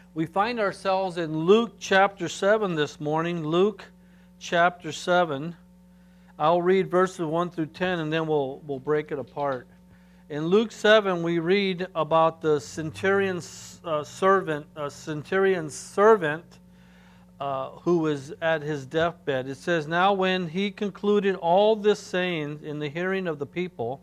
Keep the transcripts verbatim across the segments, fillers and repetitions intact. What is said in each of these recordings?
We find ourselves in Luke chapter seven this morning. Luke chapter seven. I'll read verses one through ten and then we'll, we'll break it apart. In Luke seven, we read about the centurion's uh, servant, a centurion's servant uh, who was at his deathbed. It says, "Now when he concluded all this saying in the hearing of the people,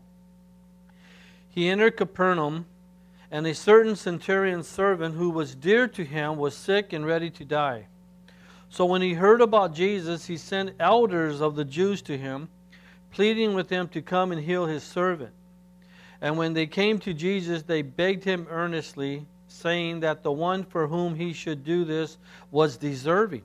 he entered Capernaum, and a certain centurion's servant who was dear to him was sick and ready to die. So when he heard about Jesus, he sent elders of the Jews to him, pleading with him to come and heal his servant. And when they came to Jesus, they begged him earnestly, saying that the one for whom he should do this was deserving.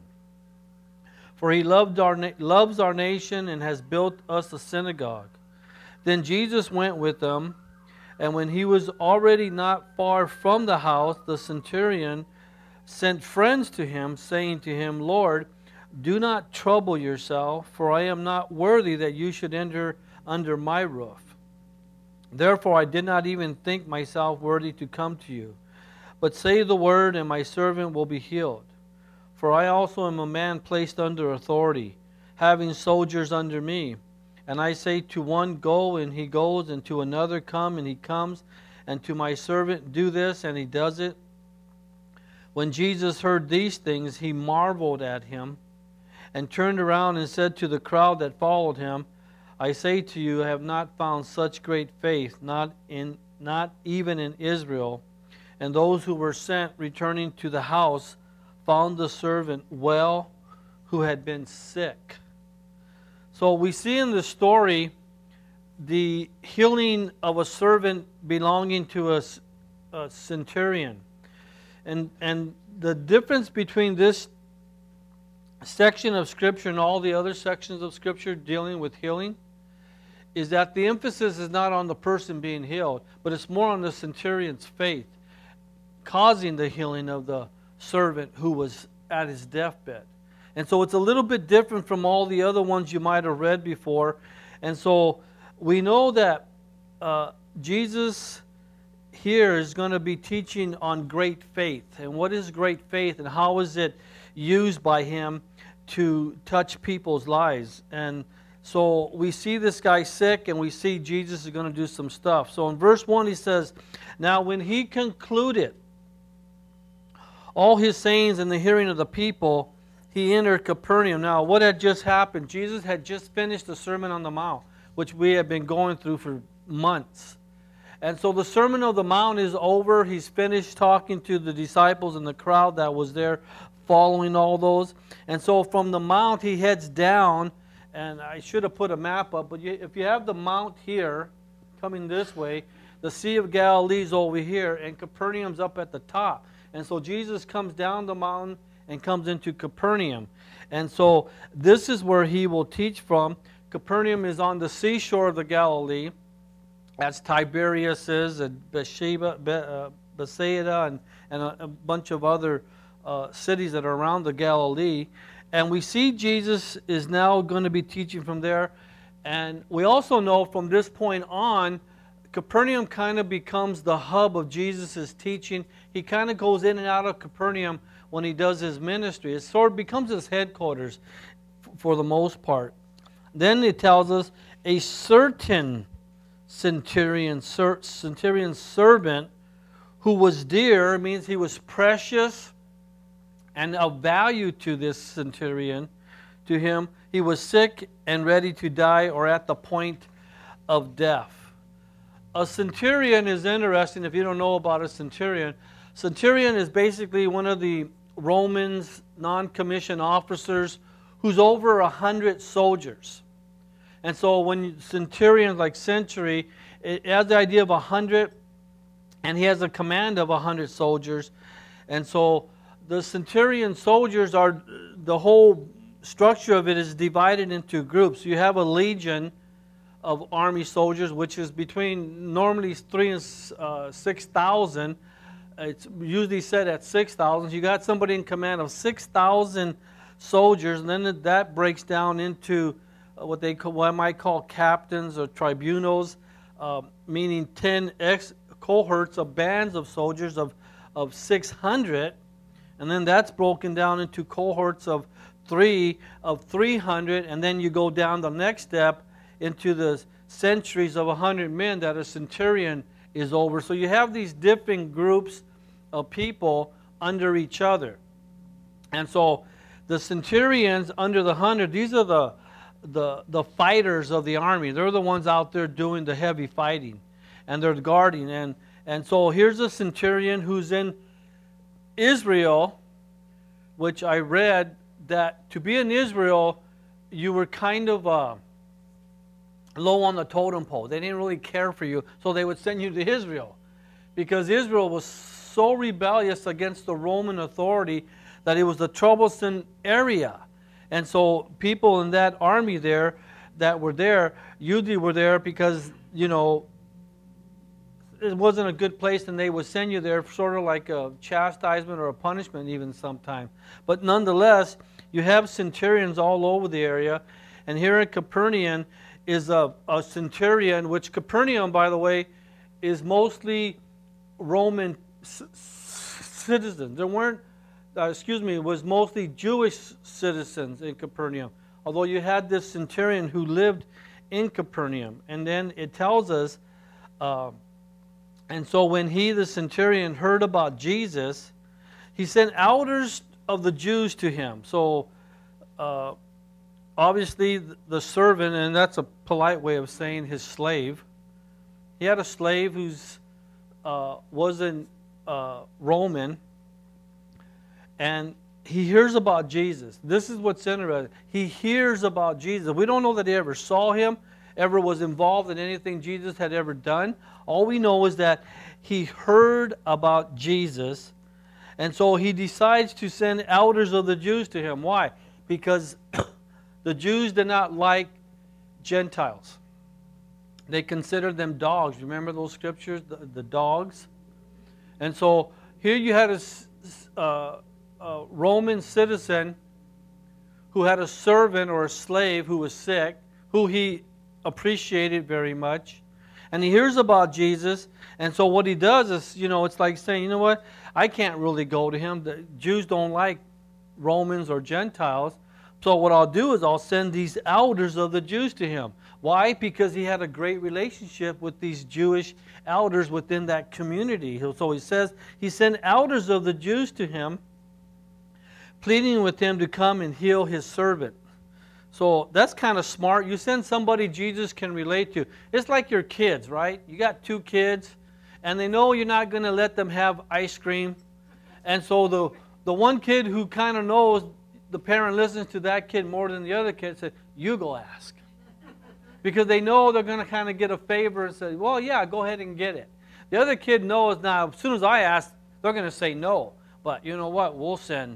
For he loved our na- loves our nation and has built us a synagogue." Then Jesus went with them, and when he was already not far from the house, the centurion sent friends to him, saying to him, "Lord, do not trouble yourself, for I am not worthy that you should enter under my roof. Therefore I did not even think myself worthy to come to you. But say the word, and my servant will be healed. For I also am a man placed under authority, having soldiers under me. And I say to one, go, and he goes, and to another, come, and he comes, and to my servant, do this, and he does it." When Jesus heard these things, he marveled at him, and turned around and said to the crowd that followed him, "I say to you, I have not found such great faith, not in, not even in Israel." And those who were sent, returning to the house, found the servant well, who had been sick. So we see in the story the healing of a servant belonging to a, a centurion. And, and the difference between this section of Scripture and all the other sections of Scripture dealing with healing is that the emphasis is not on the person being healed, but it's more on the centurion's faith causing the healing of the servant who was at his deathbed. And so it's a little bit different from all the other ones you might have read before. And so we know that uh, Jesus here is going to be teaching on great faith. And what is great faith, and how is it used by him to touch people's lives? And so we see this guy sick, and we see Jesus is going to do some stuff. So in verse one he says, "Now when he concluded all his sayings in the hearing of the people, he entered Capernaum." Now what had just happened? Jesus had just finished the Sermon on the Mount, which we have been going through for months. And so the Sermon on the Mount is over. He's finished talking to the disciples and the crowd that was there following all those. And so from the Mount he heads down. And I should have put a map up, but you, if you have the Mount here, coming this way, the Sea of Galilee is over here, and Capernaum's up at the top. And so Jesus comes down the mountain and comes into Capernaum. And so this is where he will teach from. Capernaum is on the seashore of the Galilee, as Tiberias is, and Bethsaida, Be, uh, Bethsaida and, and a, a bunch of other uh, cities that are around the Galilee. And we see Jesus is now going to be teaching from there. And we also know from this point on, Capernaum kind of becomes the hub of Jesus' teaching. He kind of goes in and out of Capernaum when he does his ministry. It sort of becomes his headquarters for the most part. Then it tells us a certain centurion, centurion servant who was dear, means he was precious and of value to this centurion, to him. He was sick and ready to die, or at the point of death. A centurion is interesting if you don't know about a centurion. Centurion is basically one of the Romans non-commissioned officers who's over a hundred soldiers. And so when centurion, like century, it has the idea of a hundred, and he has a command of a hundred soldiers. And so the centurion soldiers are, the whole structure of it is divided into groups. You have a legion of army soldiers, which is between normally three and uh, six thousand. It's usually set at six thousand. You got somebody in command of six thousand soldiers, and then that breaks down into what they call, what I might call captains or tribunals, uh, meaning ten ex cohorts of bands of soldiers of of six hundred. And then that's broken down into cohorts of three, of three hundred, and then you go down the next step into the centuries of one hundred men that a centurion is over. So you have these different groups of people under each other. And so the centurions under the hundred, these are the, the, the fighters of the army. They're the ones out there doing the heavy fighting. And they're guarding. And, and so here's a centurion who's in Israel, which I read that to be in Israel, you were kind of uh, low on the totem pole. They didn't really care for you, so they would send you to Israel. Because Israel was so rebellious against the Roman authority that it was a troublesome area. And so people in that army there that were there, usually were there because, you know, it wasn't a good place, and they would send you there sort of like a chastisement or a punishment even sometime. But nonetheless, you have centurions all over the area. And here in Capernaum is a, a centurion, which Capernaum, by the way, is mostly Roman c- citizens. There weren't, uh, excuse me, it was mostly Jewish citizens in Capernaum. Although you had this centurion who lived in Capernaum. And then it tells us, uh, and so when he, the centurion, heard about Jesus, he sent elders of the Jews to him. So uh, obviously the servant, and that's a polite way of saying his slave. He had a slave who's uh, wasn't uh, Roman, and he hears about Jesus. This is what's interesting. He hears about Jesus. We don't know that he ever saw him, ever was involved in anything Jesus had ever done. All we know is that he heard about Jesus, and so he decides to send elders of the Jews to him. Why? Because the Jews did not like Gentiles. They considered them dogs. Remember those scriptures, the, the dogs? And so here you had a, uh, a Roman citizen who had a servant or a slave who was sick, who he appreciated very much. And he hears about Jesus, and so what he does is, you know, it's like saying, you know what, I can't really go to him. The Jews don't like Romans or Gentiles, so what I'll do is I'll send these elders of the Jews to him. Why? Because he had a great relationship with these Jewish elders within that community. So he says he sent elders of the Jews to him, pleading with him to come and heal his servant. So that's kind of smart. You send somebody Jesus can relate to. It's like your kids, right? You got two kids, and they know you're not going to let them have ice cream. And so the, the one kid who kind of knows the parent listens to that kid more than the other kid says, you go ask. Because they know they're going to kind of get a favor and say, well, yeah, go ahead and get it. The other kid knows now, as soon as I ask, they're going to say no. But you know what? We'll send,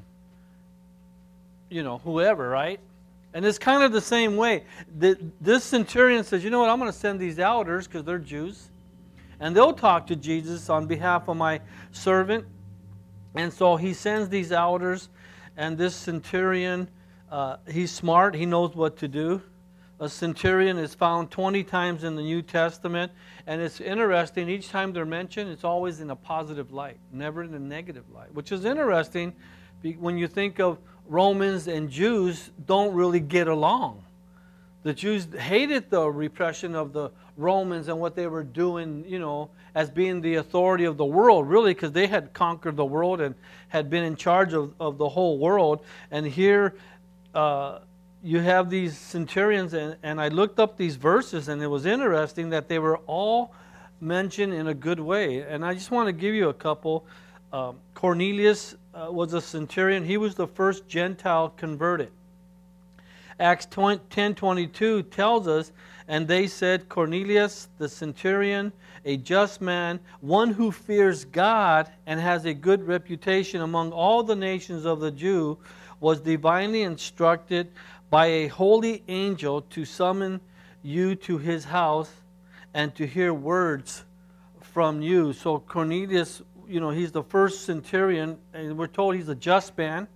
you know, whoever, right? And it's kind of the same way. The, this centurion says, you know what, I'm going to send these elders because they're Jews. And they'll talk to Jesus on behalf of my servant. And so he sends these elders. And this centurion, uh, he's smart. He knows what to do. A centurion is found twenty times in the New Testament. And it's interesting. Each time they're mentioned, it's always in a positive light, never in a negative light. Which is interesting when you think of Romans and Jews don't really get along. The Jews hated the repression of the Romans and what they were doing, you know, as being the authority of the world, really, because they had conquered the world and had been in charge of, of the whole world. And here uh, you have these centurions, and, and I looked up these verses, and it was interesting that they were all mentioned in a good way. And I just want to give you a couple. Um, Cornelius uh, was a centurion. He was the first Gentile converted. Acts ten twenty-two tells us, and they said, Cornelius the centurion, a just man, one who fears God and has a good reputation among all the nations of the Jew, was divinely instructed by a holy angel to summon you to his house and to hear words from you. So Cornelius, you know, he's the first centurion, and we're told he's a just man.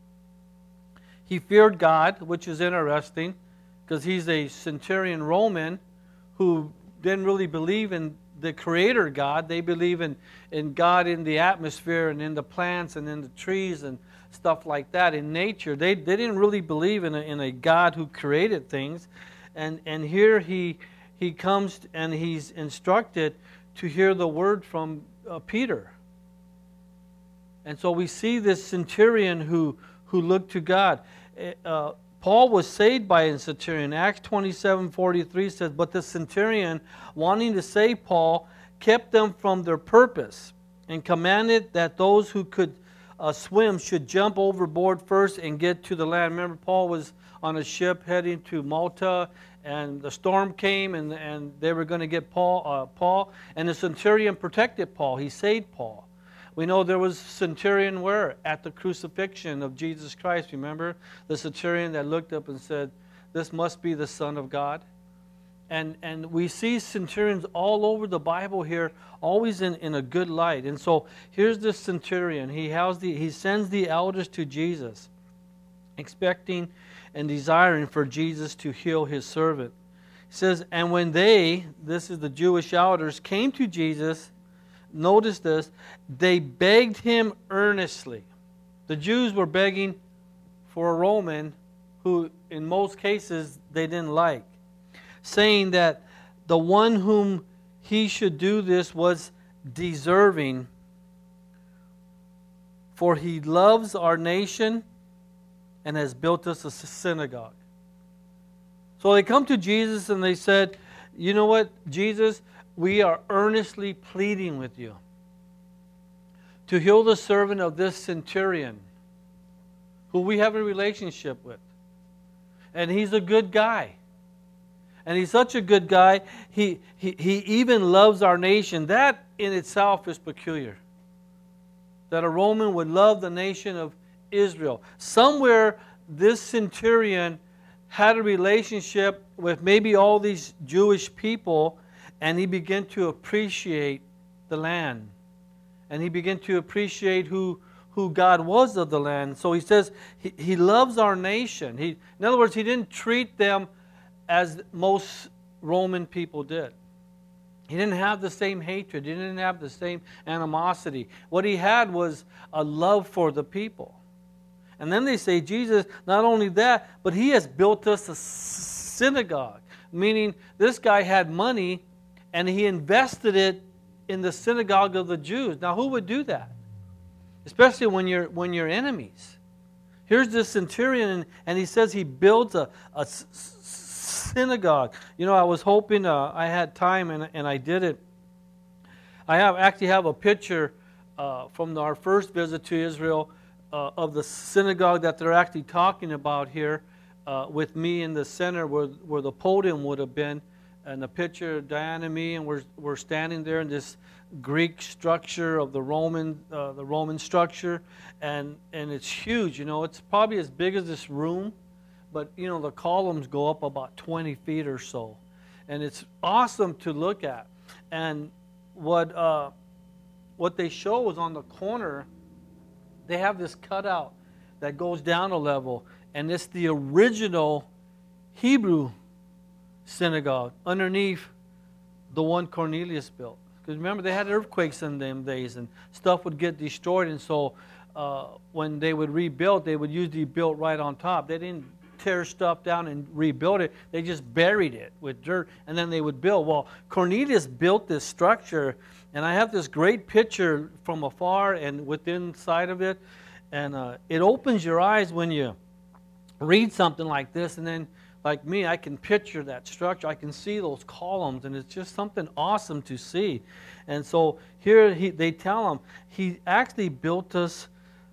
He feared God, which is interesting, because he's a centurion Roman who didn't really believe in the creator God. They believe in, in God in the atmosphere and in the plants and in the trees and stuff like that, in nature. They, they didn't really believe in a, in a God who created things. And, and here he, he comes and he's instructed to hear the word from uh, Peter. And so we see this centurion who, who looked to God. Uh, Paul was saved by a centurion. Acts twenty-seven forty-three says, but the centurion, wanting to save Paul, kept them from their purpose and commanded that those who could uh, swim should jump overboard first and get to the land. Remember, Paul was on a ship heading to Malta, and the storm came, and, and they were going to get Paul, uh, Paul, and the centurion protected Paul. He saved Paul. We know there was centurion where? At the crucifixion of Jesus Christ. Remember? The centurion that looked up and said, this must be the Son of God. And, and we see centurions all over the Bible here, always in, in a good light. And so here's this centurion. He, has the, he sends the elders to Jesus, expecting and desiring for Jesus to heal his servant. He says, and when they, this is the Jewish elders, came to Jesus, notice this, they begged him earnestly. The Jews were begging for a Roman who in most cases they didn't like, saying that the one whom he should do this was deserving, for he loves our nation and has built us a synagogue. So they come to Jesus and they said, you know what, Jesus, we are earnestly pleading with you to heal the servant of this centurion who we have a relationship with. And he's a good guy. And he's such a good guy, he, he, he even loves our nation. That in itself is peculiar. That a Roman would love the nation of Israel. Somewhere this centurion had a relationship with maybe all these Jewish people, and he began to appreciate the land. And he began to appreciate who, who God was of the land. So he says he, he loves our nation. He, in other words, he didn't treat them as most Roman people did. He didn't have the same hatred. He didn't have the same animosity. What he had was a love for the people. And then they say, Jesus, not only that, but he has built us a synagogue. Meaning this guy had money and he invested it in the synagogue of the Jews. Now, who would do that? Especially when you're when you're enemies. Here's this centurion, and, and he says he builds a, a synagogue. You know, I was hoping uh, I had time, and, and I did it. I have actually have a picture uh, from our first visit to Israel uh, of the synagogue that they're actually talking about here, uh, with me in the center where, where the podium would have been. And the picture of Diane and me, and we're we're standing there in this Greek structure of the Roman uh, the Roman structure, and and it's huge. You know, it's probably as big as this room, but you know the columns go up about twenty feet or so, and it's awesome to look at. And what uh, what they show is on the corner, they have this cutout that goes down a level, and it's the original Hebrew synagogue underneath the one Cornelius built. Because remember, they had earthquakes in them days, and stuff would get destroyed, and so uh, when they would rebuild, they would usually build right on top. They didn't tear stuff down and rebuild it. They just buried it with dirt, and then they would build. Well, Cornelius built this structure, and I have this great picture from afar and within inside of it, and uh, it opens your eyes when you read something like this, and then like me, I can picture that structure. I can see those columns, and it's just something awesome to see. And so here he, they tell him, he actually built us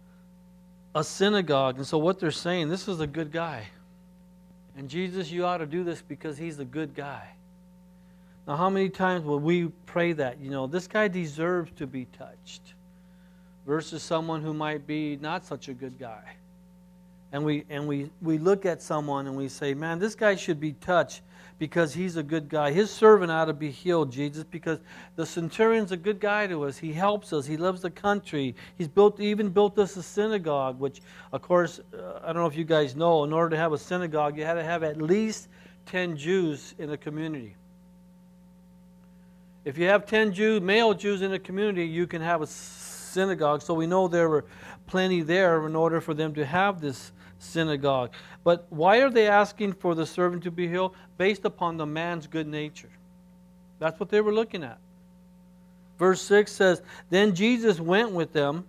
a synagogue. And so what they're saying, this is a good guy. And Jesus, you ought to do this because he's a good guy. Now, how many times will we pray that? You know, this guy deserves to be touched versus someone who might be not such a good guy. And we and we, we look at someone and we say, man, this guy should be touched because he's a good guy. His servant ought to be healed, Jesus, because the centurion's a good guy to us. He helps us. He loves the country. He's built even built us a synagogue, which, of course, uh, I don't know if you guys know, in order to have a synagogue, you had to have at least ten Jews in a community. If you have ten Jews, male Jews in a community, you can have a synagogue. So we know there were plenty there in order for them to have this synagogue. But why are they asking for the servant to be healed? Based upon the man's good nature. That's what they were looking at. Verse six says, Then Jesus went with them,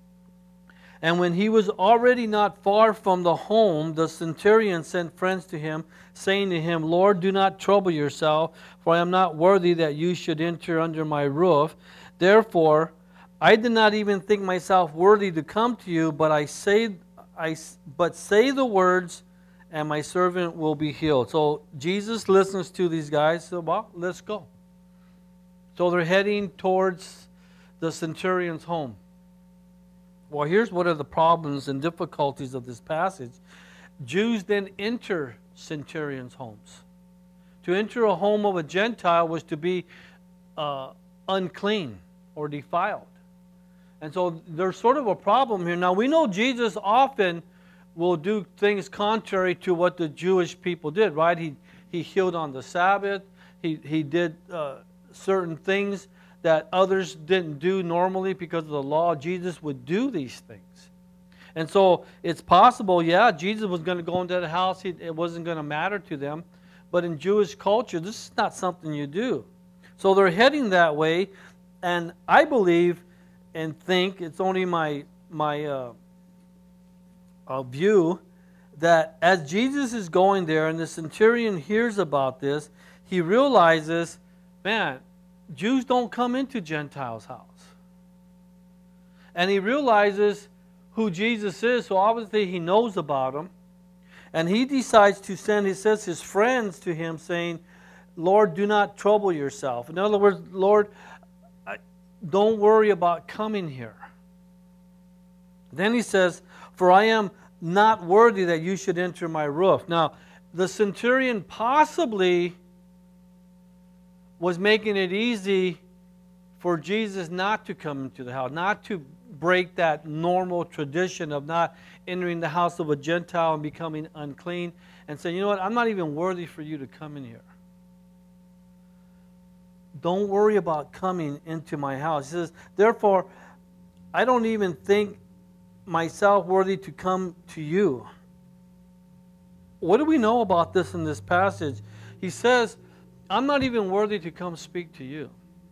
and when he was already not far from the home, the centurion sent friends to him, saying to him, Lord, do not trouble yourself, for I am not worthy that you should enter under my roof. Therefore, I did not even think myself worthy to come to you, but I say, I, but say the words, and my servant will be healed. So Jesus listens to these guys. So, well, let's go. So they're heading towards the centurion's home. Well, here's one of the problems and difficulties of this passage. Jews then enter centurions' homes. To enter a home of a Gentile was to be uh, unclean or defiled. And so there's sort of a problem here. Now, we know Jesus often will do things contrary to what the Jewish people did, right? He, he healed on the Sabbath. He, he did uh, certain things that others didn't do normally because of the law. Jesus would do these things. And so it's possible, yeah, Jesus was going to go into the house. He, it wasn't going to matter to them. But in Jewish culture, this is not something you do. So they're heading that way. And I believe and think, it's only my, my uh, uh, view, that as Jesus is going there and the centurion hears about this, he realizes, man, Jews don't come into Gentiles' house. And he realizes who Jesus is, so obviously he knows about him. And he decides to send, he says, his friends to him saying, Lord, do not trouble yourself. In other words, Lord, I, don't worry about coming here. Then he says, for I am not worthy that you should enter my roof. Now, the centurion possibly was making it easy for Jesus not to come into the house, not to break that normal tradition of not entering the house of a Gentile and becoming unclean, and say, you know what, I'm not even worthy for you to come in here. Don't worry about coming into my house. He says, therefore, I don't even think myself worthy to come to you. What do we know about this in this passage? He says, I'm not even worthy to come speak to you.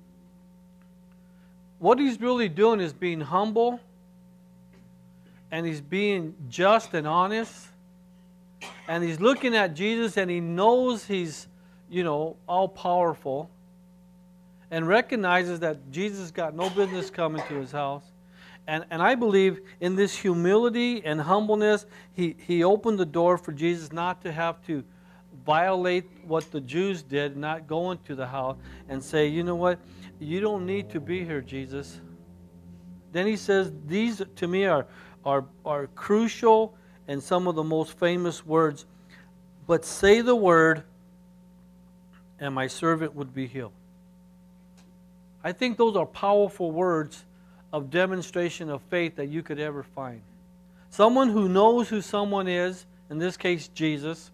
What he's really doing is being humble, and he's being just and honest, and he's looking at Jesus, and he knows he's, you know, all-powerful, and recognizes that Jesus got no business coming to his house. And, and I believe in this humility and humbleness, he, he opened the door for Jesus not to have to violate what the Jews did, not go into the house and say, you know what, you don't need to be here, Jesus. Then he says, these to me are, are, are crucial and some of the most famous words. But say the word, and my servant would be healed. I think those are powerful words of demonstration of faith that you could ever find. Someone who knows who someone is, in this case Jesus,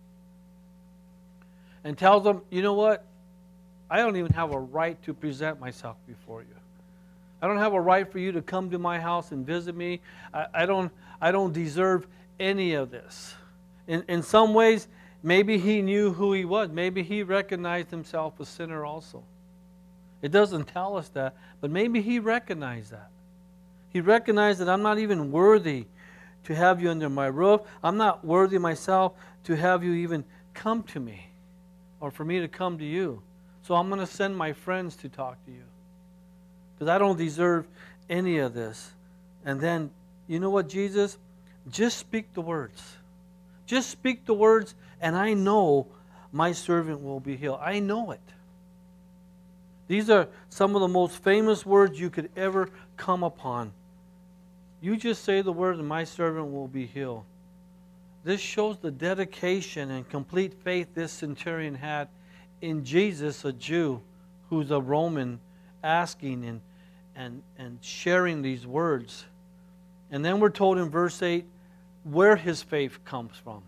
and tells them, you know what, I don't even have a right to present myself before you. I don't have a right for you to come to my house and visit me. I, I don't I don't deserve any of this. In, in some ways, maybe he knew who he was. Maybe he recognized himself a sinner also. It doesn't tell us that, but maybe he recognized that. He recognized that I'm not even worthy to have you under my roof. I'm not worthy myself to have you even come to me or for me to come to you. So I'm going to send my friends to talk to you because I don't deserve any of this. And then, you know what, Jesus? Just speak the words. Just speak the words, and I know my servant will be healed. I know it. These are some of the most famous words you could ever come upon. You just say the words, and my servant will be healed. This shows the dedication and complete faith this centurion had in Jesus, a Jew who's a Roman, asking and, and, and sharing these words. And then we're told in verse eight where his faith comes from.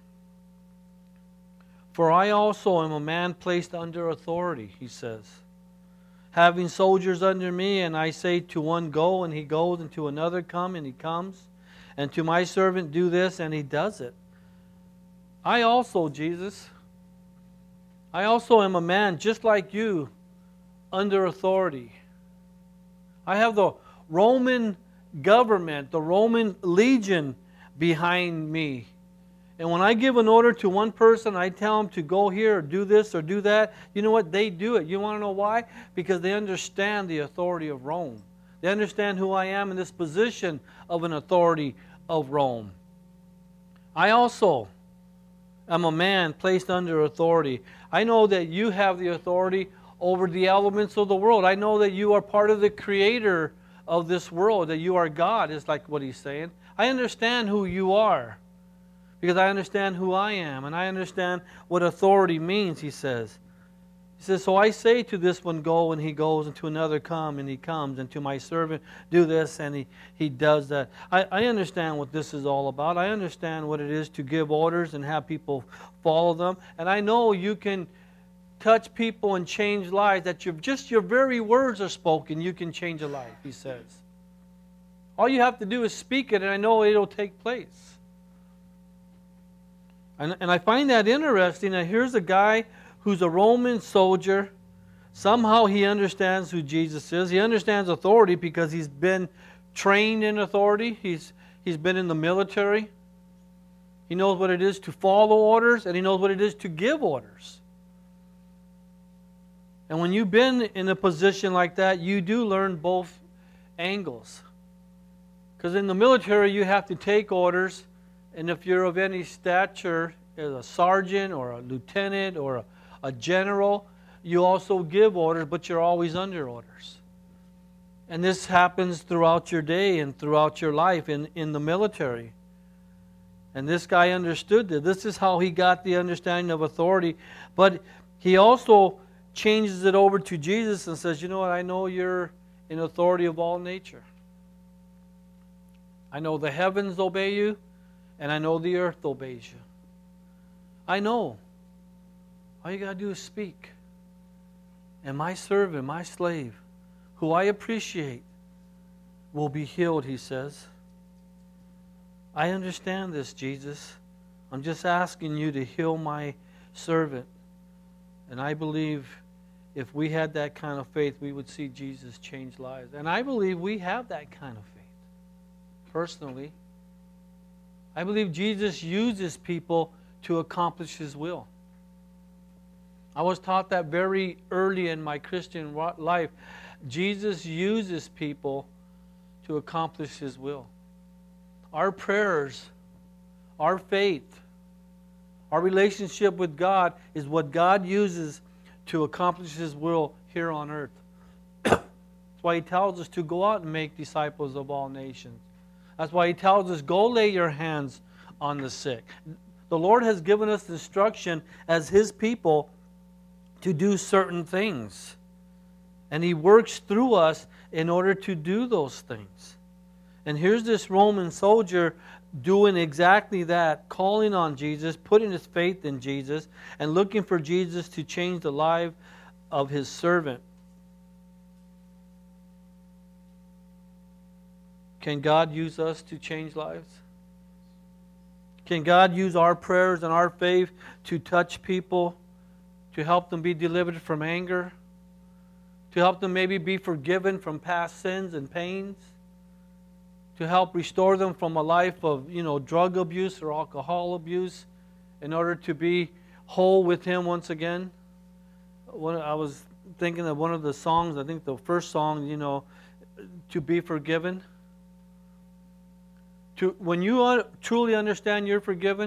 For I also am a man placed under authority, he says. having soldiers under me, and I say to one, go, and he goes, and to another, come, and he comes, and to my servant, do this, and he does it. I also, Jesus, I also am a man just like you, under authority. I have the Roman government, the Roman legion behind me. And when I give an order to one person, I tell them to go here or do this or do that, you know what? They do it. You want to know why? Because they understand the authority of Rome. They understand who I am in this position of an authority of Rome. I also am a man placed under authority. I know that you have the authority over the elements of the world. I know that you are part of the creator of this world, that you are God, is like what he's saying. I understand who you are because I understand who I am, and I understand what authority means, he says. He says, so I say to this one, go, and he goes, and to another, come, and he comes, and to my servant, do this, and he, he does that. I, I understand what this is all about. I understand what it is to give orders and have people follow them. And I know you can touch people and change lives, that you're, just your very words are spoken, you can change a life, he says. All you have to do is speak it, and I know it'll take place. And, and I find that interesting. That here's a guy who's a Roman soldier. Somehow he understands who Jesus is. He understands authority because he's been trained in authority. He's, he's been in the military. He knows what it is to follow orders, and he knows what it is to give orders. And when you've been in a position like that, you do learn both angles. Because in the military, you have to take orders, and if you're of any stature, as a sergeant or a lieutenant or a, a general, you also give orders, but you're always under orders. And this happens throughout your day and throughout your life in, in the military. And this guy understood that. This is how he got the understanding of authority. But he also changes it over to Jesus and says, you know what, I know you're in authority of all nature. I know the heavens obey you, and I know the earth obeys you. I know. All you got to do is speak. And my servant, my slave, who I appreciate, will be healed, he says. I understand this, Jesus. I'm just asking you to heal my servant. And I believe if we had that kind of faith, we would see Jesus change lives. And I believe we have that kind of faith, personally. I believe Jesus uses people to accomplish his will. I was taught that very early in my Christian life. Jesus uses people to accomplish his will. Our prayers, our faith, our relationship with God is what God uses to accomplish his will here on earth. That's why he tells us to go out and make disciples of all nations. That's why he tells us, go lay your hands on the sick. The Lord has given us instruction as his people to do certain things. And he works through us in order to do those things. And here's this Roman soldier doing exactly that, calling on Jesus, putting his faith in Jesus, and looking for Jesus to change the life of his servant. Can God use us to change lives? Can God use our prayers and our faith to touch people, to help them be delivered from anger, to help them maybe be forgiven from past sins and pains, to help restore them from a life of, you know, drug abuse or alcohol abuse in order to be whole with him once again? When I was thinking of one of the songs, I think the first song, you know, to be forgiven. To, when you truly understand you're forgiven,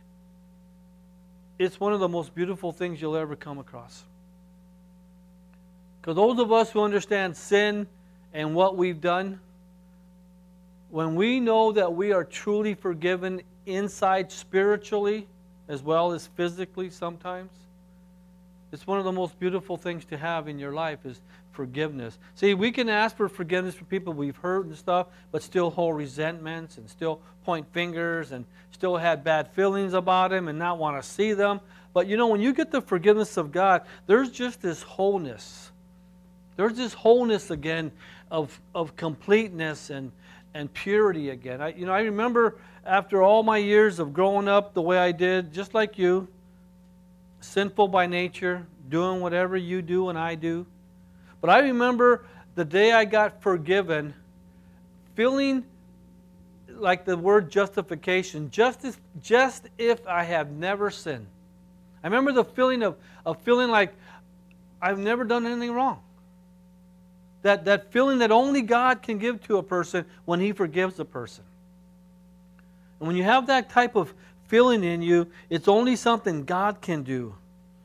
it's one of the most beautiful things you'll ever come across. Because those of us who understand sin and what we've done, when we know that we are truly forgiven inside spiritually as well as physically sometimes, it's one of the most beautiful things to have in your life is forgiveness. See, we can ask for forgiveness for people we've hurt and stuff, but still hold resentments and still point fingers and still have bad feelings about them and not want to see them. But you know, when you get the forgiveness of God, there's just this wholeness. There's this wholeness again of, of completeness and, and purity again. I, you know, I remember after all my years of growing up the way I did, just like you, sinful by nature, doing whatever you do and I do. But I remember the day I got forgiven, feeling like the word justification, just as, just if I have never sinned. I remember the feeling of, of feeling like I've never done anything wrong. That, that feeling that only God can give to a person when He forgives a person. And when you have that type of feeling in you, it's only something God can do.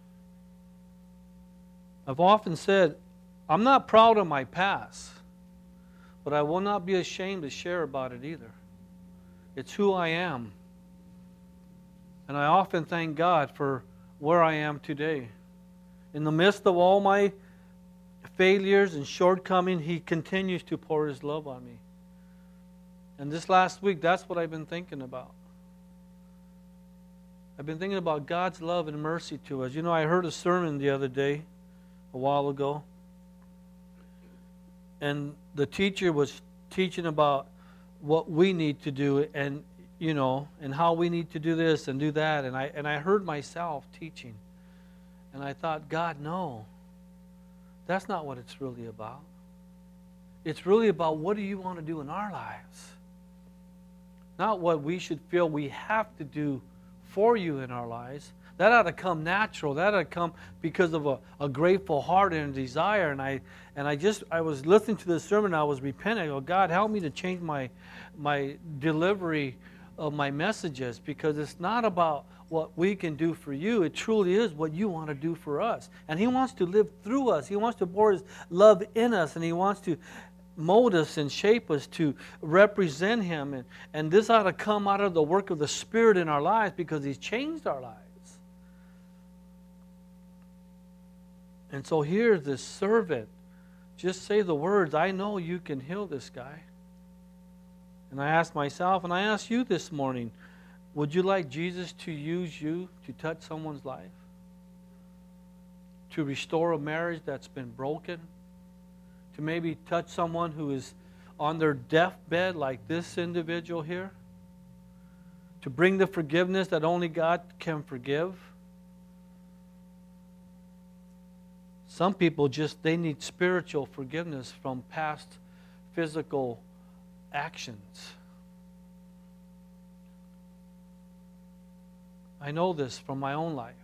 I've often said, I'm not proud of my past, but I will not be ashamed to share about it either. It's who I am. And I often thank God for where I am today. In the midst of all my failures and shortcomings, He continues to pour His love on me. And this last week, that's what I've been thinking about. I've been thinking about God's love and mercy to us. You know, I heard a sermon the other day, a while ago, and the teacher was teaching about what we need to do, and you know, and how we need to do this and do that. And I and I heard myself teaching, and I thought, God, no, that's not what it's really about. It's really about what do you want to do in our lives, not what we should feel we have to do for you in our lives. That ought to come natural. That ought to come because of a, a grateful heart and a desire. And I and I just I was listening to this sermon. I was repenting. I go, God, help me to change my my delivery of my messages, because it's not about what we can do for you. It truly is what you want to do for us. And He wants to live through us. He wants to pour His love in us, and He wants to mold us and shape us to represent Him. And, and this ought to come out of the work of the Spirit in our lives, because He's changed our lives. And so here's this servant. Just say the words, I know you can heal this guy. And I asked myself, and I asked you this morning, would you like Jesus to use you to touch someone's life? To restore a marriage that's been broken? To maybe touch someone who is on their deathbed like this individual here? To bring the forgiveness that only God can forgive? Some people just, they need spiritual forgiveness from past physical actions. I know this from my own life.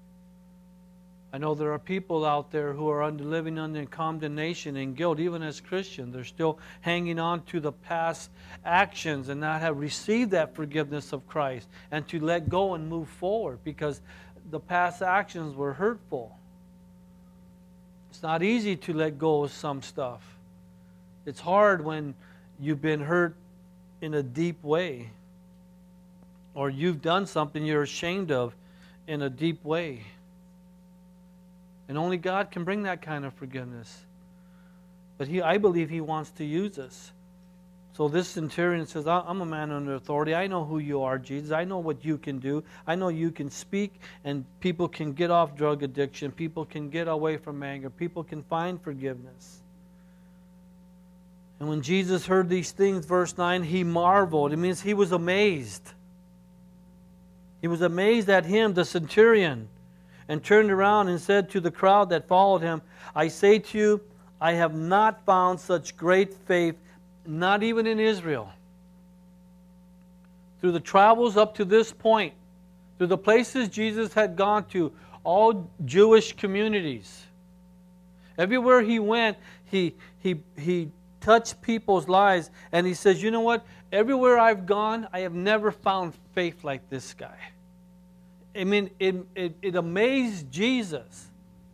I know there are people out there who are under, living under condemnation and guilt, even as Christians. They're still hanging on to the past actions and not have received that forgiveness of Christ, and to let go and move forward because the past actions were hurtful. It's not easy to let go of some stuff. It's hard when you've been hurt in a deep way, or you've done something you're ashamed of in a deep way. And only God can bring that kind of forgiveness. But he, I believe He wants to use us. So this centurion says, I'm a man under authority. I know who you are, Jesus. I know what you can do. I know you can speak, and people can get off drug addiction. People can get away from anger. People can find forgiveness. And when Jesus heard these things, verse nine, He marveled. It means He was amazed. He was amazed at him, the centurion, and turned around and said to the crowd that followed Him, I say to you, I have not found such great faith, not even in Israel. Through the travels up to this point, through the places Jesus had gone to, all Jewish communities, everywhere He went, He he he touched people's lives, and He says, you know what? Everywhere I've gone, I have never found faith like this guy. I mean, it, it, it amazed Jesus.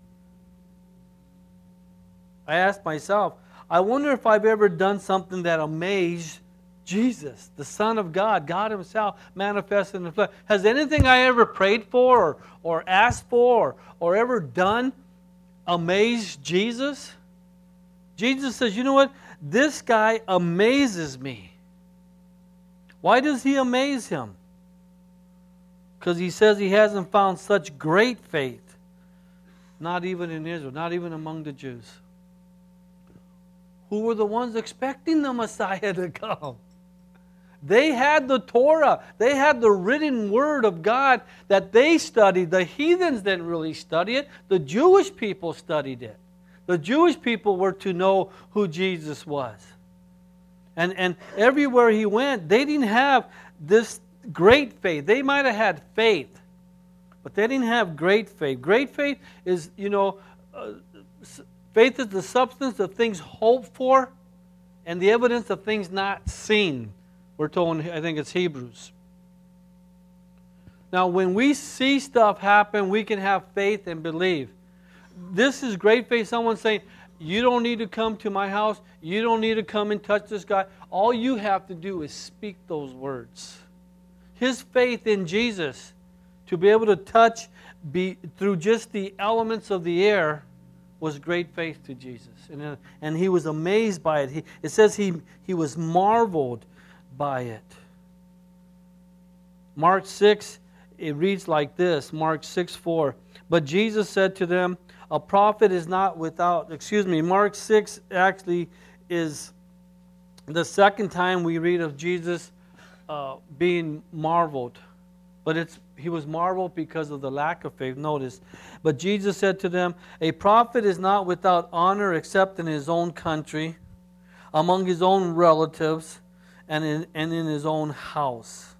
I asked myself, I wonder if I've ever done something that amazed Jesus, the Son of God, God Himself manifested in the flesh. Has anything I ever prayed for or, or asked for or, or ever done amazed Jesus? Jesus says, you know what? This guy amazes me. Why does He amaze Him? Because He says He hasn't found such great faith, not even in Israel, not even among the Jews. who were the ones expecting the Messiah to come. They had the Torah. They had the written word of God that they studied. The heathens didn't really study it. The Jewish people studied it. The Jewish people were to know who Jesus was. And, and everywhere he went, they didn't have this great faith. They might have had faith, but they didn't have great faith. Great faith is, you know, uh, faith is the substance of things hoped for and the evidence of things not seen. We're told, I think it's Hebrews. Now, when we see stuff happen, we can have faith and believe. This is great faith. Someone saying, you don't need to come to my house. You don't need to come and touch this guy. All you have to do is speak those words. His faith in Jesus, to be able to touch be, through just the elements of the air, was great faith to Jesus. And, and he was amazed by it. He, it says he, he was marveled by it. Mark six, it reads like this. Mark six four. But Jesus said to them, a prophet is not without, excuse me, Mark six actually is the second time we read of Jesus uh, being marveled. But it's he was marveled because of the lack of faith. Notice. But Jesus said to them, a prophet is not without honor except in his own country, among his own relatives, and in, and in his own house.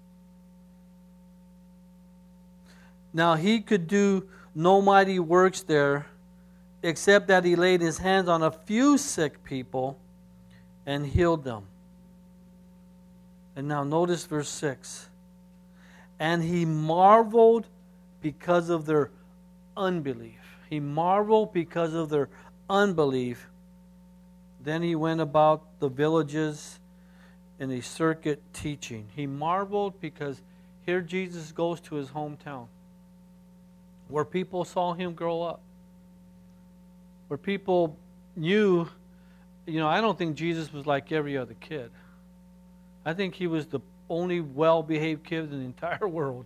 Now he could do no mighty works there, except that he laid his hands on a few sick people and healed them. And now notice verse six. And he marveled because of their unbelief. He marveled because of their unbelief. Then he went about the villages in a circuit teaching. He marveled because here Jesus goes to his hometown, where people saw him grow up, where people knew, you know, I don't think Jesus was like every other kid. I think he was the only well-behaved kid in the entire world.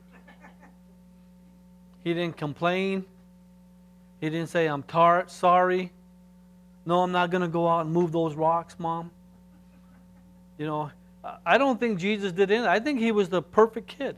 He didn't complain. He didn't say, I'm tar- sorry. No, I'm not going to go out and move those rocks, Mom. You know, I don't think Jesus did anything. I think he was the perfect kid.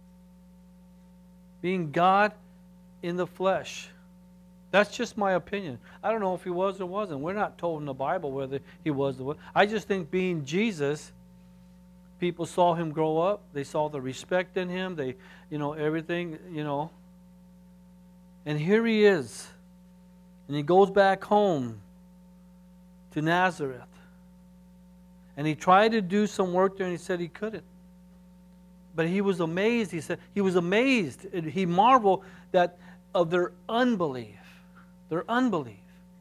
Being God in the flesh. That's just my opinion. I don't know if he was or wasn't. We're not told in the Bible whether he was or wasn't. I just think being Jesus, people saw him grow up. They saw the respect in him. They, you know, everything, you know. And here he is. And he goes back home to Nazareth. And he tried to do some work there and he said he couldn't. But he was amazed. He said he was amazed. He marveled that of their unbelief. Their unbelief.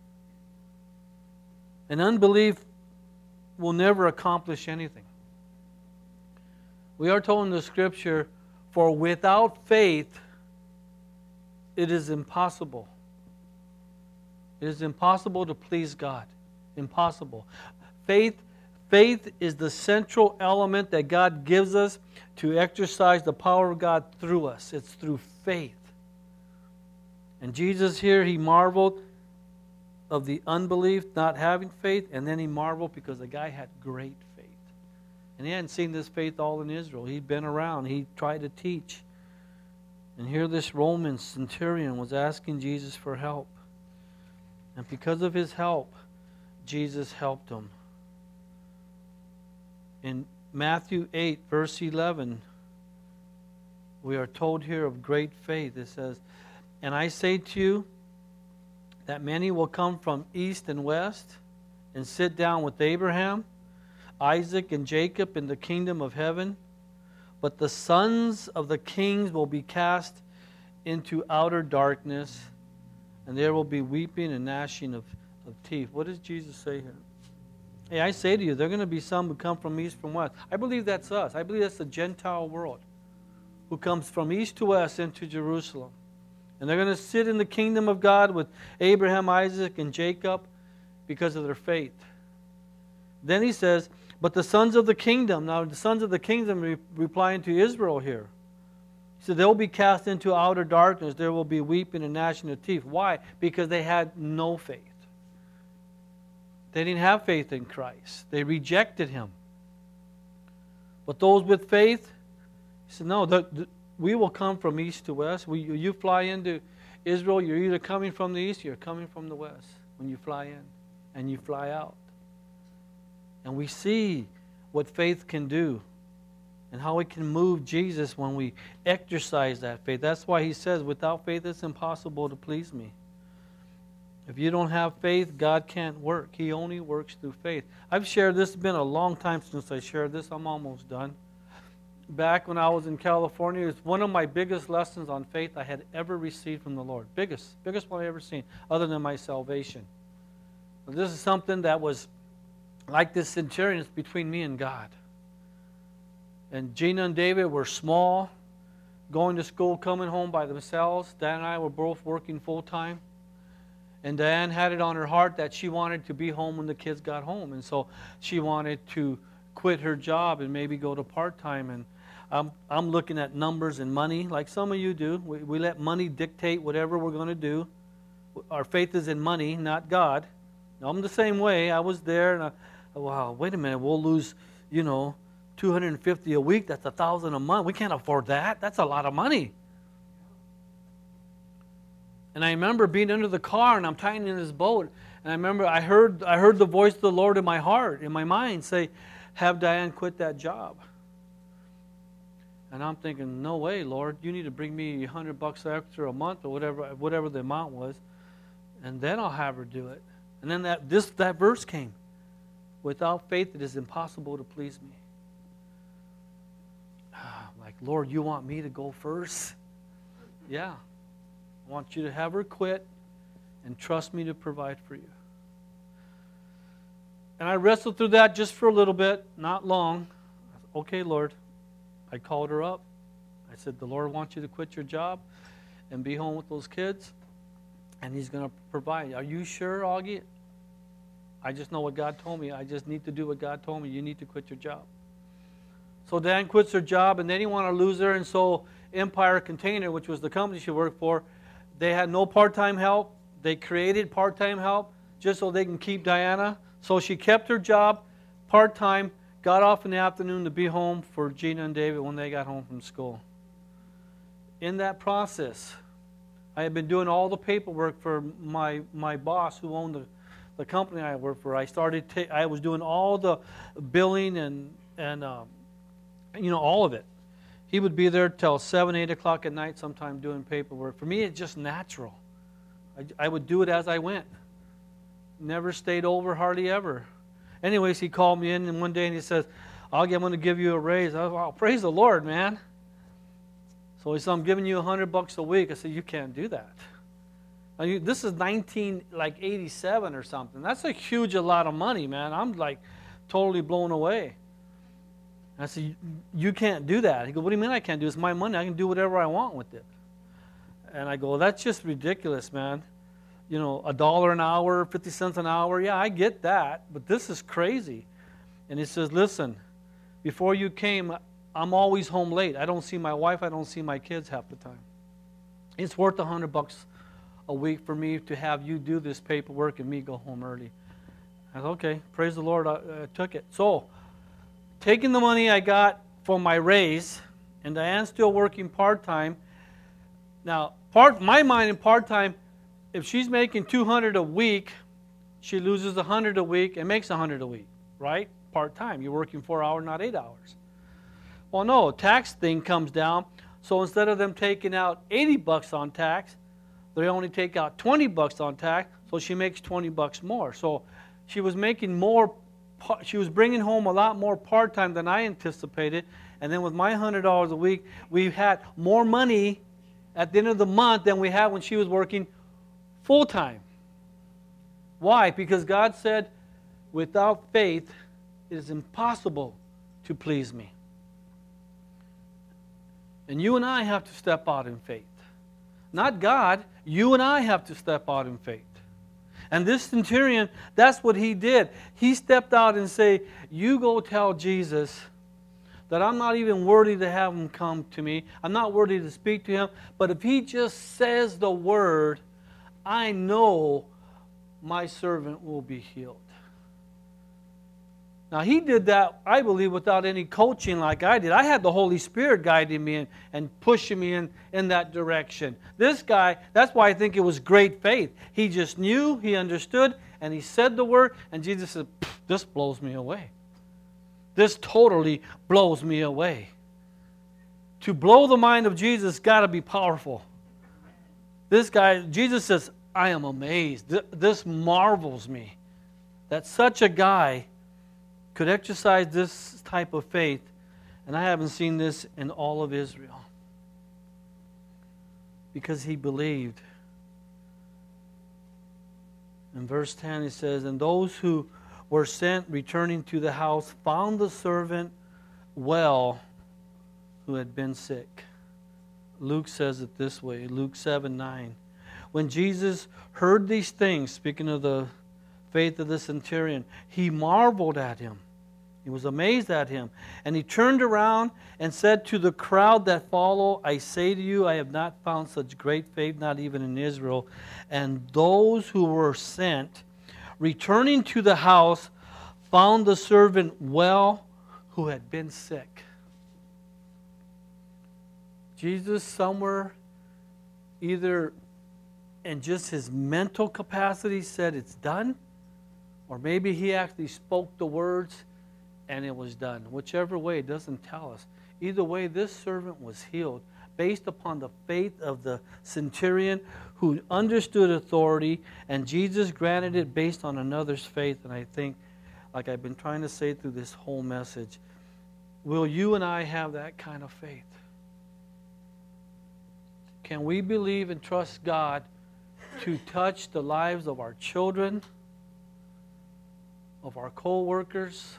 And unbelief will never accomplish anything. We are told in the scripture, for without faith, it is impossible. It is impossible to please God. Impossible. Faith Faith is the central element that God gives us to exercise the power of God through us. It's through faith. And Jesus here, he marveled of the unbelief, not having faith, and then he marveled because the guy had great faith. And he hadn't seen this faith all in Israel. He'd been around. He tried to teach. And here this Roman centurion was asking Jesus for help. And because of his help, Jesus helped him. In Matthew eight, verse eleven, we are told here of great faith. It says, and I say to you that many will come from east and west and sit down with Abraham, Isaac, and Jacob in the kingdom of heaven. But the sons of the kings will be cast into outer darkness, and there will be weeping and gnashing of, of teeth. What does Jesus say here? Hey, I say to you, there are going to be some who come from east, from west. I believe that's us. I believe that's the Gentile world who comes from east to west into Jerusalem. And they're going to sit in the kingdom of God with Abraham, Isaac, and Jacob because of their faith. Then he says, but the sons of the kingdom, now the sons of the kingdom re- replying to Israel here. He said, they'll be cast into outer darkness. There will be weeping and gnashing of teeth. Why? Because they had no faith. They didn't have faith in Christ. They rejected him. But those with faith, he said, no, the, the, we will come from east to west. We, you fly into Israel, you're either coming from the east or you're coming from the west when you fly in and you fly out. And we see what faith can do and how it can move Jesus when we exercise that faith. That's why he says, without faith it's impossible to please me. If you don't have faith, God can't work. He only works through faith. I've shared this. It's been a long time since I shared this. I'm almost done. Back when I was in California, it's one of my biggest lessons on faith I had ever received from the Lord. Biggest, biggest one I ever seen, other than my salvation. But this is something that was like this centurion. It's between me and God. And Gina and David were small, going to school, coming home by themselves. Dan and I were both working full time. And Diane had it on her heart that she wanted to be home when the kids got home. And so she wanted to quit her job and maybe go to part-time. And I'm, I'm looking at numbers and money like some of you do. We, we let money dictate whatever we're going to do. Our faith is in money, not God. Now, I'm the same way. I was there and I, wow, wait a minute, we'll lose, you know, two hundred fifty a week. That's one thousand a month. We can't afford that. That's a lot of money. And I remember being under the car and I'm tying in this boat. And I remember I heard I heard the voice of the Lord in my heart, in my mind, say, have Diane quit that job. And I'm thinking, no way, Lord. You need to bring me a hundred bucks extra a month or whatever whatever the amount was. And then I'll have her do it. And then that this that verse came. Without faith it is impossible to please me. I'm like, Lord, you want me to go first? Yeah. I want you to have her quit and trust me to provide for you. And I wrestled through that just for a little bit, not long. Okay, Lord. I called her up. I said, the Lord wants you to quit your job and be home with those kids, and he's going to provide. Are you sure, Augie? I just know what God told me. I just need to do what God told me. You need to quit your job. So Dan quits her job, and they didn't want to lose her, and so Empire Container, which was the company she worked for, they had no part-time help. They created part-time help just so they can keep Diana. So she kept her job part-time, got off in the afternoon to be home for Gina and David when they got home from school. In that process, I had been doing all the paperwork for my, my boss who owned the, the company I worked for. I started, ta- I was doing all the billing and, and um, you know, all of it. He would be there till seven, eight o'clock at night sometime doing paperwork. For me, it's just natural. I, I would do it as I went. Never stayed over, hardly ever. Anyways, he called me in and one day and he says, Augie, I'm going to give you a raise. I was, oh, praise the Lord, man. So he said, I'm giving you a hundred bucks a week. I said, you can't do that. Now, you, this is nineteen like eighty-seven or something. That's a huge a lot of money, man. I'm like totally blown away. I said, you can't do that. He goes, what do you mean I can't do it? It's my money. I can do whatever I want with it. And I go, well, that's just ridiculous, man. You know, a dollar an hour, fifty cents an hour. Yeah, I get that, but this is crazy. And he says, listen, before you came, I'm always home late. I don't see my wife. I don't see my kids half the time. It's worth a hundred bucks a week for me to have you do this paperwork and me go home early. I said, okay, praise the Lord. I, I took it. So, taking the money I got for my raise, and Diane's still working part-time. Now, part my mind in part-time, if she's making two hundred a week, she loses one hundred a week and makes one hundred a week, right? Part-time. You're working four hours, not eight hours. Well, no, tax thing comes down. So instead of them taking out eighty bucks on tax, they only take out twenty bucks on tax, so she makes twenty bucks more. So she was making more, she was bringing home a lot more part-time than I anticipated. And then with my one hundred dollars a week, we had more money at the end of the month than we had when she was working full-time. Why? Because God said, without faith, it is impossible to please me. And you and I have to step out in faith. Not God. You and I have to step out in faith. And this centurion, that's what he did. He stepped out and said, you go tell Jesus that I'm not even worthy to have him come to me. I'm not worthy to speak to him. But if he just says the word, I know my servant will be healed. Now, he did that, I believe, without any coaching like I did. I had the Holy Spirit guiding me and, and pushing me in, in that direction. This guy, that's why I think it was great faith. He just knew, he understood, and he said the word, and Jesus said, this blows me away. This totally blows me away. To blow the mind of Jesus got to be powerful. This guy, Jesus says, I am amazed. This marvels me that such a guy could exercise this type of faith, and I haven't seen this in all of Israel. Because he believed. In verse ten it says, and those who were sent returning to the house found the servant well who had been sick. Luke says it this way, Luke seven nine. When Jesus heard these things, speaking of the faith of the centurion, he marveled at him. He was amazed at him. And he turned around and said to the crowd that followed, I say to you, I have not found such great faith, not even in Israel. And those who were sent, returning to the house, found the servant well who had been sick. Jesus somewhere, either in just his mental capacity, said it's done, or maybe he actually spoke the words and it was done. Whichever way, it doesn't tell us. Either way, this servant was healed based upon the faith of the centurion who understood authority, and Jesus granted it based on another's faith. And I think, like I've been trying to say through this whole message, will you and I have that kind of faith? Can we believe and trust God to touch the lives of our children, of our co-workers,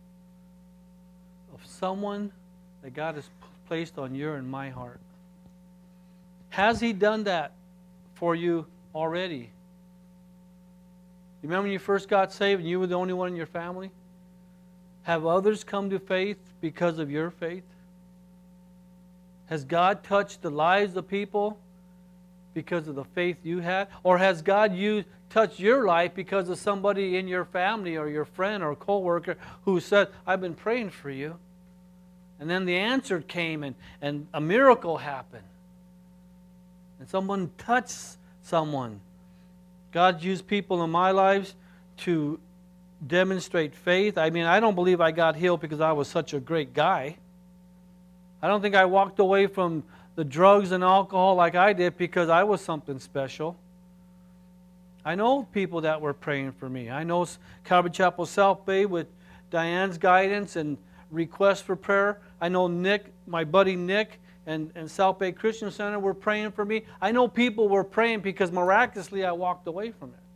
of someone that God has placed on your and my heart? Has he done that for you already? You remember when you first got saved and you were the only one in your family? Have others come to faith because of your faith? Has God touched the lives of people because of the faith you had? Or has God used, touched your life because of somebody in your family or your friend or co-worker who said, I've been praying for you? And then the answer came and, and a miracle happened. And someone touched someone. God used people in my lives to demonstrate faith. I mean, I don't believe I got healed because I was such a great guy. I don't think I walked away from the drugs and alcohol like I did because I was something special. I know people that were praying for me. I know Calvary Chapel South Bay with Diane's guidance and requests for prayer. I know Nick, my buddy Nick, and, and South Bay Christian Center were praying for me. I know people were praying because miraculously I walked away from it.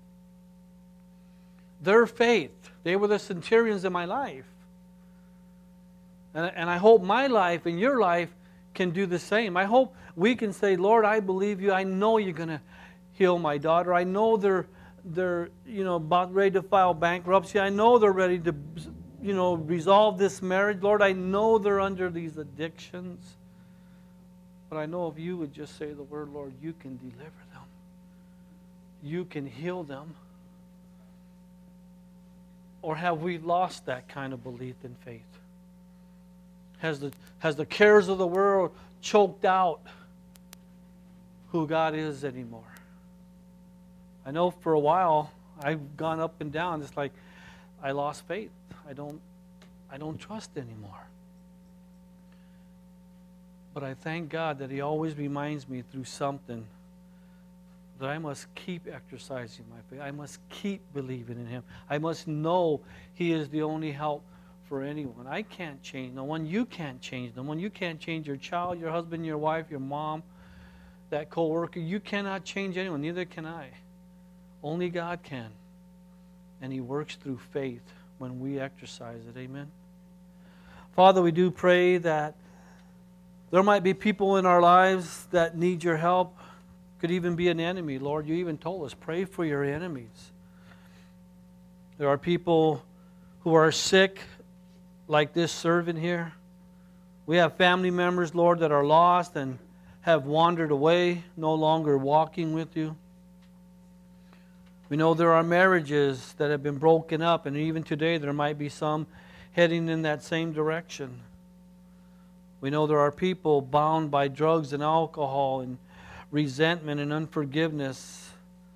Their faith, they were the centurions in my life. And, and I hope my life and your life can do the same. I hope we can say, Lord, I believe you. I know you're going to heal my daughter. I know they're, they're you know, about ready to file bankruptcy. I know they're ready to, you know, resolve this marriage. Lord, I know they're under these addictions. But I know if you would just say the word, Lord, you can deliver them. You can heal them. Or have we lost that kind of belief and faith? Has the, has the cares of the world choked out who God is anymore? I know for a while I've gone up and down. It's like I lost faith. I don't, I don't trust anymore. But I thank God that he always reminds me through something that I must keep exercising my faith. I must keep believing in him. I must know he is the only help for anyone. I can't change no one. You can't change no one. You can't change your child, your husband, your wife, your mom, that co-worker. You cannot change anyone. Neither can I. Only God can. And he works through faith when we exercise it. Amen. Father, we do pray that there might be people in our lives that need your help. Could even be an enemy. Lord, you even told us, pray for your enemies. There are people who are sick, like this servant here. We have family members, Lord, that are lost and have wandered away, no longer walking with you. We know there are marriages that have been broken up, and even today there might be some heading in that same direction. We know there are people bound by drugs and alcohol and resentment and unforgiveness.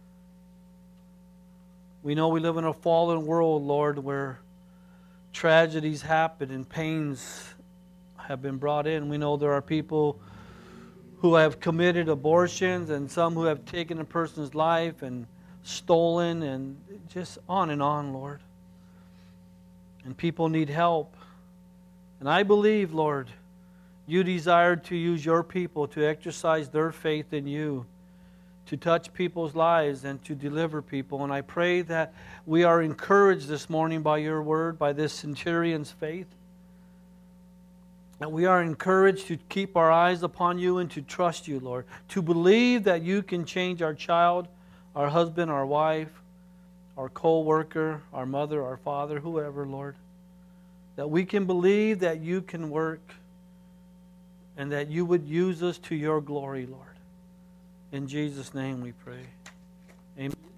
We know we live in a fallen world, Lord, where tragedies happen and pains have been brought in. We know there are people who have committed abortions and some who have taken a person's life and stolen and just on and on, Lord. And people need help. And I believe, Lord, you desire to use your people to exercise their faith in you, to touch people's lives and to deliver people. And I pray that we are encouraged this morning by your word, by this centurion's faith. That we are encouraged to keep our eyes upon you and to trust you, Lord. To believe that you can change our child, our husband, our wife, our co-worker, our mother, our father, whoever, Lord. That we can believe that you can work and that you would use us to your glory, Lord. In Jesus' name we pray. Amen.